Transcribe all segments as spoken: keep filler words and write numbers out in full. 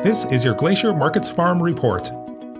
This is your Glacier Markets Farm Report.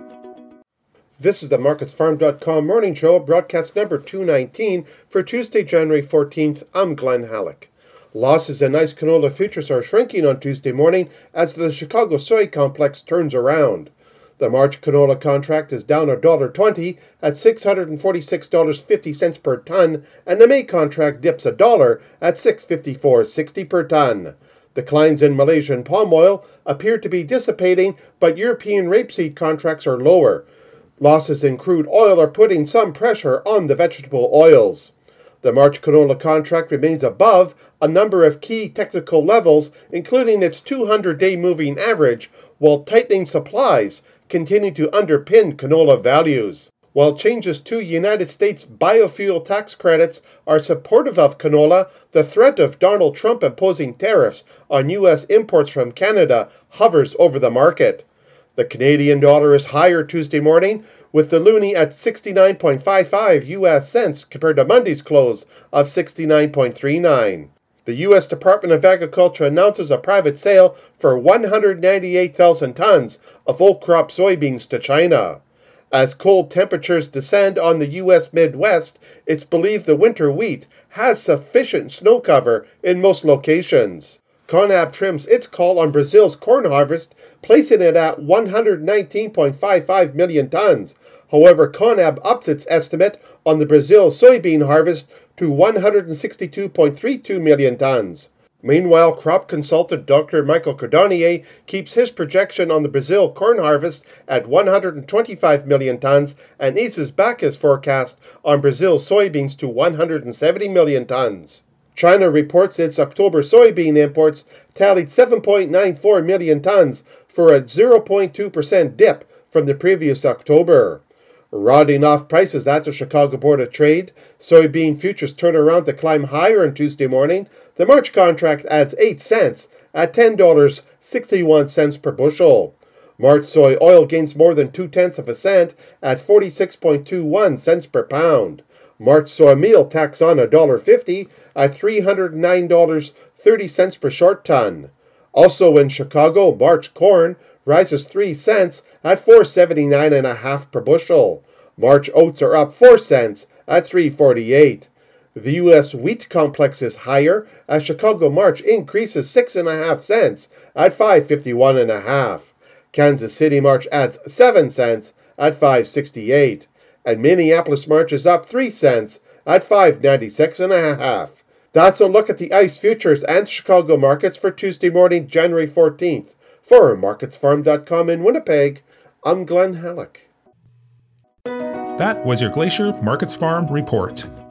This is the markets farm dot com morning show, broadcast number two nineteen for Tuesday, January fourteenth. I'm Glenn Halleck. Losses in nice canola futures are shrinking on Tuesday morning as the Chicago soy complex turns around. The March canola contract is down one dollar twenty at six hundred forty-six dollars and fifty cents per ton, and the May contract dips a dollar at six hundred fifty-four dollars and sixty cents per ton. Declines in Malaysian palm oil appear to be dissipating, but European rapeseed contracts are lower. Losses in crude oil are putting some pressure on the vegetable oils. The March canola contract remains above a number of key technical levels, including its two hundred day moving average, while tightening supplies continue to underpin canola values. While changes to United States biofuel tax credits are supportive of canola, the threat of Donald Trump imposing tariffs on U S imports from Canada hovers over the market. The Canadian dollar is higher Tuesday morning, with the loonie at sixty-nine point five five U S cents compared to Monday's close of sixty-nine point three nine. The U S Department of Agriculture announces a private sale for one hundred ninety-eight thousand tons of old crop soybeans to China. As cold temperatures descend on the U S Midwest, it's believed the winter wheat has sufficient snow cover in most locations. Conab trims its call on Brazil's corn harvest, placing it at one hundred nineteen point five five million tons. However, Conab ups its estimate on the Brazil soybean harvest to one hundred sixty-two point three two million tons. Meanwhile, crop consultant Doctor Michael Cordonnier keeps his projection on the Brazil corn harvest at one hundred twenty-five million tons and eases back his forecast on Brazil soybeans to one hundred seventy million tons. China reports its October soybean imports tallied seven point nine four million tons for a zero point two percent dip from the previous October. Rounding off prices at the Chicago Board of Trade, soybean futures turn around to climb higher on Tuesday morning. The March contract adds eight cents at ten dollars and sixty-one cents per bushel. March soy oil gains more than two-tenths of a cent at forty-six point two one cents per pound. March soy meal tacks on one dollar fifty at three hundred nine dollars and thirty cents per short ton. Also in Chicago, March corn rises three cents at four dollars and seventy-nine cents per bushel. March oats are up four cents at three dollars and forty-eight cents. The U S wheat complex is higher as Chicago March increases six point five cents at five dollars and fifty-one cents. Kansas City March adds seven cents at five dollars and sixty-eight cents. And Minneapolis March is up three cents at five dollars and ninety-six cents. That's a look at the ICE futures and Chicago markets for Tuesday morning, January fourteenth. For markets farm dot com in Winnipeg, I'm Glenn Halleck. That was your Glacier Markets Farm Report.